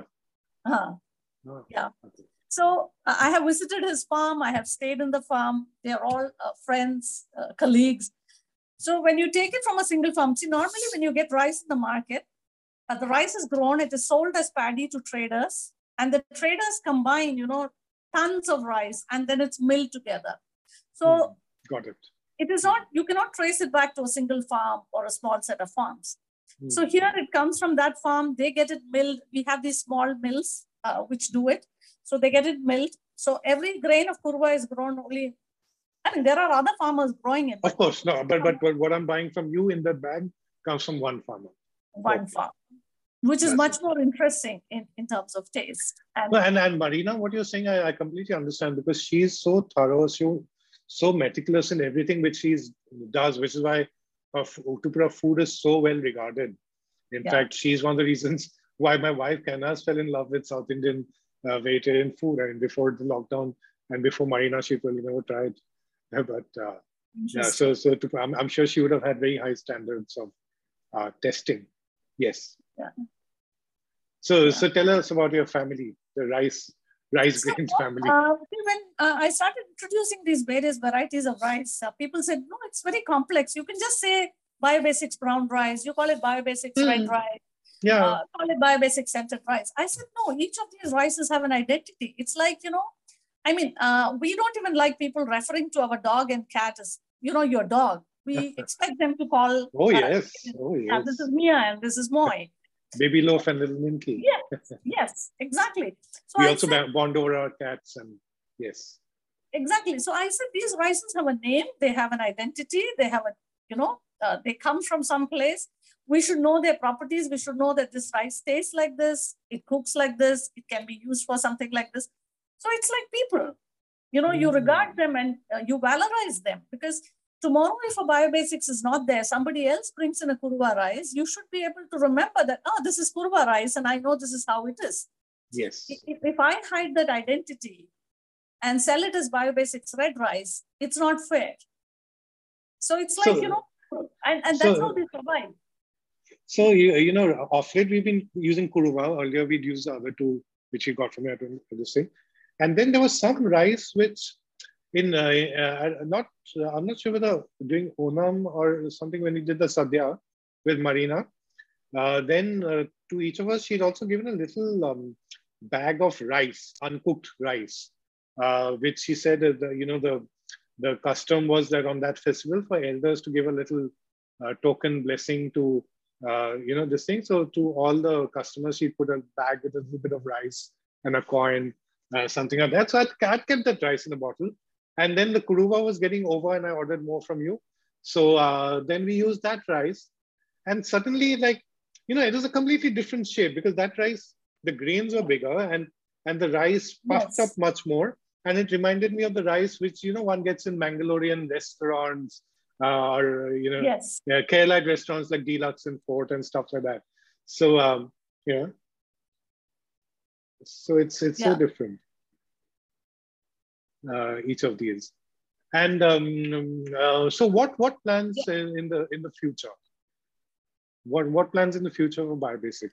Yeah. Okay. So I have visited his farm. I have stayed in the farm. They're all friends, colleagues. So when you take it from a single farm, normally when you get rice in the market, the rice is grown, it is sold as paddy to traders, and the traders combine, tons of rice, and then it's milled together. So got it. It is not, you cannot trace it back to a single farm or a small set of farms. So here it comes from that farm, they get it milled. We have these small mills which do it. So they get it milled. So every grain of kurwa is grown only, there are other farmers growing it. Of course, no, but what I'm buying from you in that bag comes from one farmer. One farm, which is much more interesting in terms of taste. And Marina, what you're saying, I completely understand, because she's so thorough, so meticulous in everything which she does, which is why Ottupara food is so well regarded. In fact, she's one of the reasons why my wife Kanas fell in love with South Indian vegetarian food. Before the lockdown and before Marina, she probably never tried. But so I'm sure she would have had very high standards of testing. Yes. Yeah. So tell us about your family, the rice grains family. When I started introducing these various varieties of rice, people said, no, it's very complex. You can just say Biobasics brown rice. You call it Biobasics red rice. Yeah. Call it Biobasics scented rice. I said, no, each of these rices have an identity. It's like, we don't even like people referring to our dog and cat as, your dog. We expect them to call. Oh, yes. Yeah, this is Mia and this is Moy. Baby Loaf and Little Minky. Yes, exactly. So we also bond over our cats, and yes. Exactly. So I said, these rices have a name, they have an identity, they have they come from some place. We should know their properties. We should know that this rice tastes like this, it cooks like this, it can be used for something like this. So it's like people, you regard them and you valorize them, because tomorrow, if a Biobasics is not there, somebody else brings in a Kuruva rice, you should be able to remember that, oh, this is Kuruva rice and I know this is how it is. Yes. If I hide that identity and sell it as Biobasics red rice, it's not fair. So it's like, and that's how they survive. So, off late, we've been using Kuruva. Earlier, we'd used the other two, which we got from here, to say. And then there was some rice which, I'm not sure whether during Onam or something, when we did the Sadhya with Marina, then to each of us, she'd also given a little bag of rice, uncooked rice, which she said, the custom was that on that festival for elders to give a little token blessing to, this thing. So to all the customers, she put a bag with a little bit of rice and a coin, something like that. So I kept that rice in a bottle. And then the Kuruva was getting over and I ordered more from you. So then we used that rice. And suddenly, it was a completely different shape, because that rice, the grains were bigger and the rice puffed up much more. And it reminded me of the rice which, one gets in Mangalorean restaurants or, Kerala restaurants like Deluxe and Fort and stuff like that. So, so it's so different, each of these. And so what plans in the future? What plans in the future for Biobasic?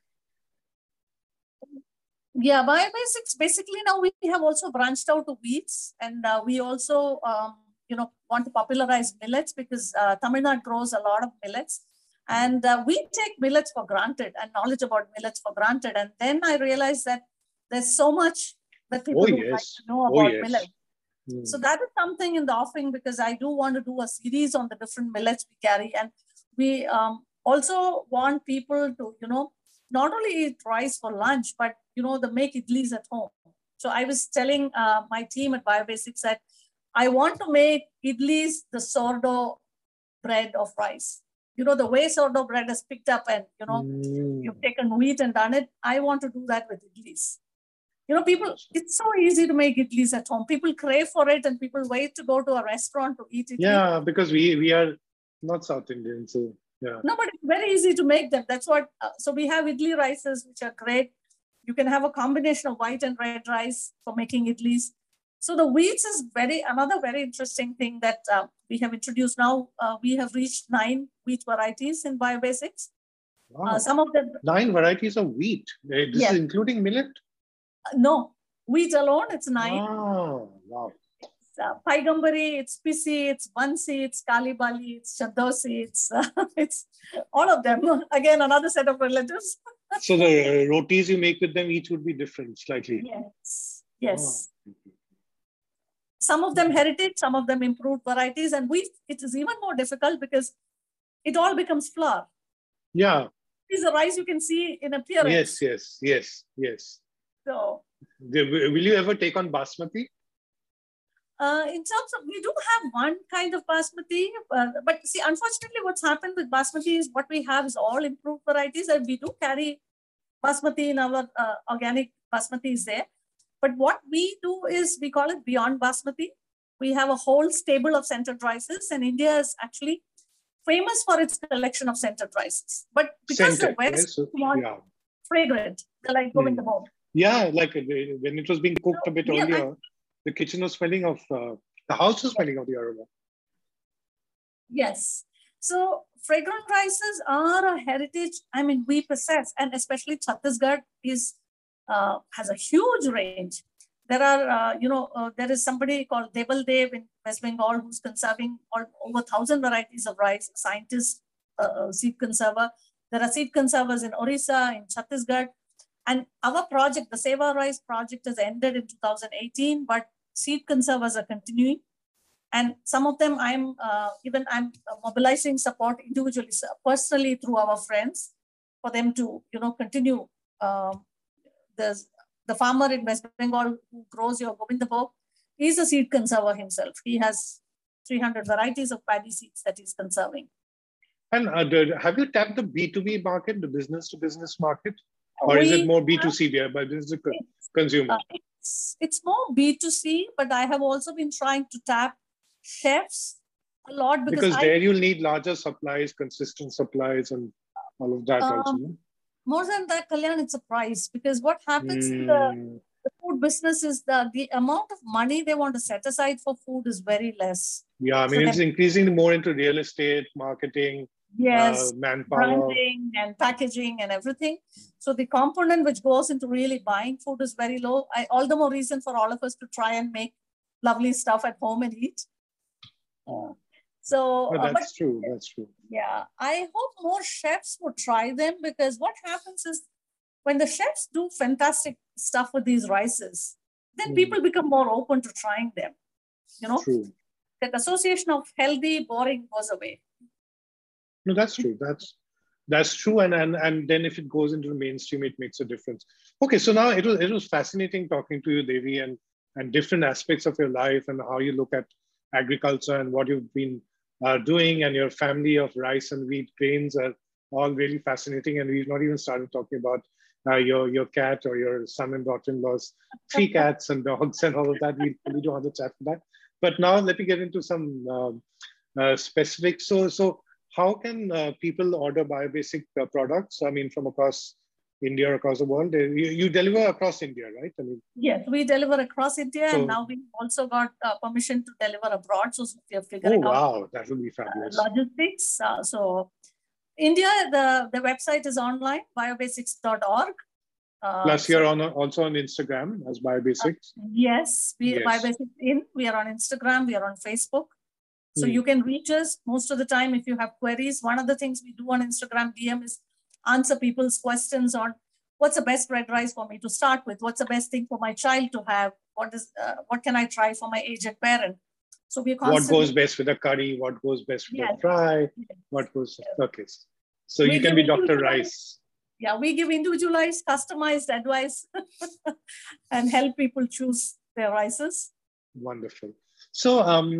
Yeah, Biobasics, basically now we have also branched out to wheats, and we also, want to popularize millets, because Tamil Nadu grows a lot of millets. And we take millets for granted and knowledge about millets for granted. And then I realized that there's so much that people would like to know about millets. So that is something in the offing, because I do want to do a series on the different millets we carry. And we also want people to, not only eat rice for lunch, but, they make idlis at home. So I was telling my team at Biobasics that I want to make idlis the sourdough bread of rice. The way sourdough bread is picked up and, you've taken wheat and done it. I want to do that with idlis. People, it's so easy to make idlis at home. People crave for it and people wait to go to a restaurant to eat it. Yeah, because we are not South Indian, so yeah. No, but it's very easy to make them. That's what, so we have idli rices, which are great. You can have a combination of white and red rice for making idlis. So the wheats is another very interesting thing that we have introduced now. We have reached 9 wheat varieties in Biobasics. Wow. Some of them 9 varieties of wheat. This is including millet? No, wheat alone, it's 9. Wow. It's Paigambari, it's Pisi, it's Bansi, it's Kalibali, it's Chadosi, it's all of them. Again, another set of relatives. So the rotis you make with them, each would be different slightly. Yes. Wow. Some of them heritage, some of them improved varieties, and it is even more difficult because it all becomes flour. Yeah. It's a rice you can see in appearance. Yes. So, will you ever take on basmati? In terms of, we do have one kind of basmati, but see, unfortunately, what's happened with basmati is what we have is all improved varieties, and we do carry basmati in our organic basmati is there. But what we do is we call it beyond basmati. We have a whole stable of centered rices, and India is actually famous for its collection of centered rices. But because the West fragrant, like Govindabhog. Yeah, like when it was being cooked a bit earlier, the kitchen was smelling of, the house was smelling of the aroma. Yes. So fragrant rices are a heritage, we possess, and especially Chhattisgarh has a huge range. There are, there is somebody called Deval Dev in West Bengal who's conserving over 1,000 varieties of rice, scientist, seed conserver. There are seed conservers in Orissa, in Chhattisgarh. And our project, the Seva Rice project, has ended in 2018, but seed conservers are continuing. And some of them I'm mobilizing support individually, personally through our friends for them to, continue. The farmer in West Bengal who grows your Govindabhog, he's a seed conserver himself. He has 300 varieties of paddy seeds that he's conserving. And have you tapped the B2B market, the business to business market? Or is it more B2C by business to consumer? it's more B2C, but I have also been trying to tap chefs a lot because there you'll need larger supplies, consistent supplies, and all of that also. More than that, Kalyan, it's a price, because what happens in the food business is the amount of money they want to set aside for food is very less. Yeah, I mean, it's increasing more into real estate, marketing, yes, manpower, branding and packaging and everything. So the component which goes into really buying food is very low. All the more reason for all of us to try and make lovely stuff at home and eat. That's true. That's true. Yeah, I hope more chefs would try them, because what happens is when the chefs do fantastic stuff with these rices, then people become more open to trying them. You know, true. That association of healthy, boring goes away. No, that's true. That's true. And then if it goes into the mainstream, it makes a difference. Okay, so now it was fascinating talking to you, Devi, and different aspects of your life and how you look at agriculture and what you've been doing, and your family of rice and wheat grains are all really fascinating. And we've not even started talking about your cat or your son and daughter-in-law's 3 cats and dogs and all of that. We don't have the chat for that. But now let me get into some specifics. So how can people order BioBasic products? I mean, from across India, across the world? You deliver across India, right? I mean, yes, we deliver across India, and now we also got permission to deliver abroad. So we are figuring out. Wow, that will be fabulous. Logistics. So India, the website is online, biobasics.org. Plus, you're also on Instagram as BioBasics. Yes, BioBasics in. We are on Instagram. We are on Facebook. So you can reach us most of the time if you have queries. One of the things we do on Instagram DM is answer people's questions on what's the best red rice for me to start with, what's the best thing for my child to have, what can I try for my aged parent. So we what goes best with a curry, what goes best with a fry, what goes okay. So you can be Dr. Rice. Yeah, we give individualized, customized advice and help people choose their rices. Wonderful. So,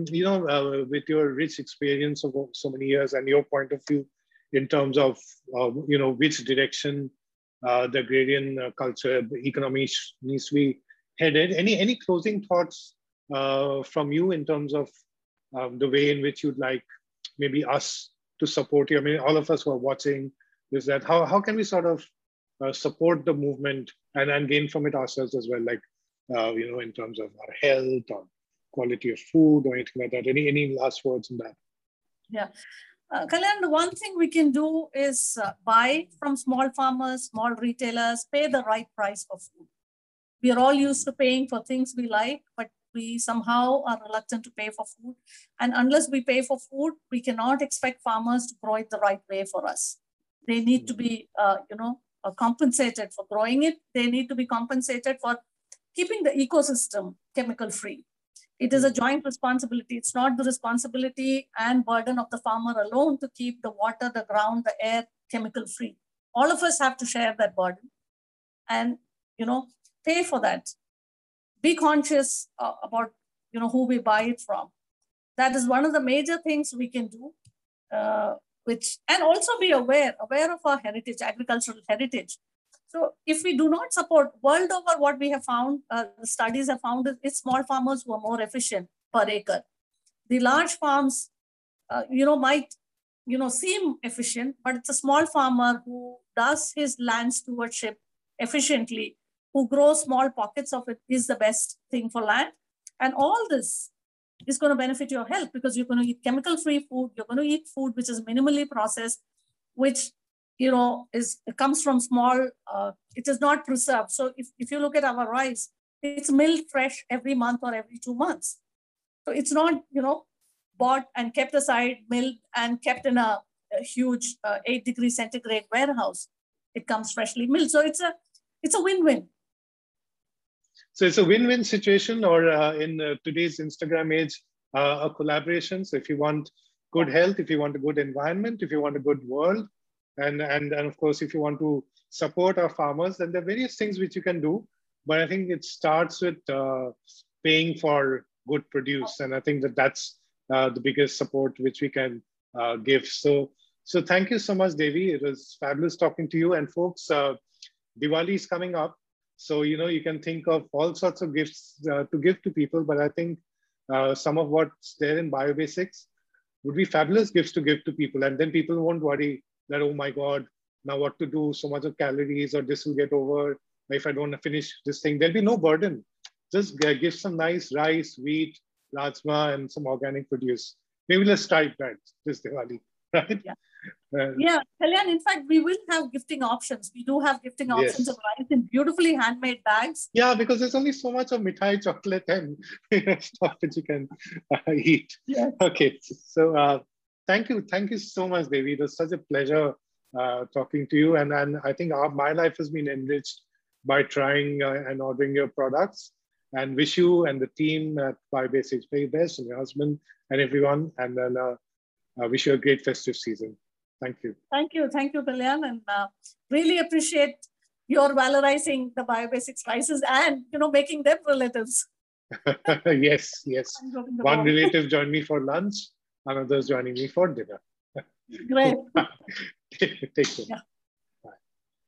with your rich experience of so many years and your point of view in terms of, which direction the agrarian culture, the economy needs to be headed, any closing thoughts from you in terms of the way in which you'd like maybe us to support you? I mean, all of us who are watching this, that how can we sort of support the movement and gain from it ourselves as well, like, in terms of our health or quality of food or anything like that? Any last words on that? Yeah. Kalyan, the one thing we can do is buy from small farmers, small retailers, pay the right price for food. We are all used to paying for things we like, but we somehow are reluctant to pay for food. And unless we pay for food, we cannot expect farmers to grow it the right way for us. They need to be, compensated for growing it. They need to be compensated for keeping the ecosystem chemical-free. It is a joint responsibility. It's not the responsibility and burden of the farmer alone to keep the water, the ground, the air chemical-free. All of us have to share that burden and, pay for that. Be conscious about, who we buy it from. That is one of the major things we can do, and also be aware of our heritage, agricultural heritage. So if we do not support, world over, what we have found, the studies have found, it's small farmers who are more efficient per acre. The large farms, might, seem efficient, but it's a small farmer who does his land stewardship efficiently, who grows small pockets of it, is the best thing for land. And all this is going to benefit your health, because you're going to eat chemical-free food. You're going to eat food which is minimally processed, which it comes from small, it is not preserved. So if you look at our rice, it's milled fresh every month or every 2 months. So it's not, bought and kept aside, milled and kept in a huge 8 degrees centigrade warehouse. It comes freshly milled. So it's a win-win. So it's a win-win situation, or in today's Instagram age, a collaboration. So if you want good health, if you want a good environment, if you want a good world, and of course, if you want to support our farmers, then there are various things which you can do. But I think it starts with paying for good produce. And I think that's the biggest support which we can give. So thank you so much, Devi. It was fabulous talking to you. And folks, Diwali is coming up. So, you can think of all sorts of gifts to give to people, but I think some of what's there in BioBasics would be fabulous gifts to give to people. And then people won't worry that, oh my God, now what to do, so much of calories, or this will get over if I don't finish this thing. There'll be no burden. Just give some nice rice, wheat, rajma, and some organic produce. Maybe let's try that this Diwali, right? Yeah. Yeah, Kalyan, in fact, we will have gifting options. We do have gifting options of rice in beautifully handmade bags. Yeah, because there's only so much of mithai, chocolate, and stuff that you can eat. Yes. Okay, so thank you so much, Devi. It was such a pleasure talking to you, and I think my life has been enriched by trying and ordering your products. And wish you and the team at BioBasics very best, and your husband and everyone. And then wish you a great festive season. Thank you. Thank you, Kalyan, and really appreciate your valorizing the BioBasics spices and making them relatives. Yes. One relative joined me for lunch, another's joining me for dinner. Great. Take care. Yeah.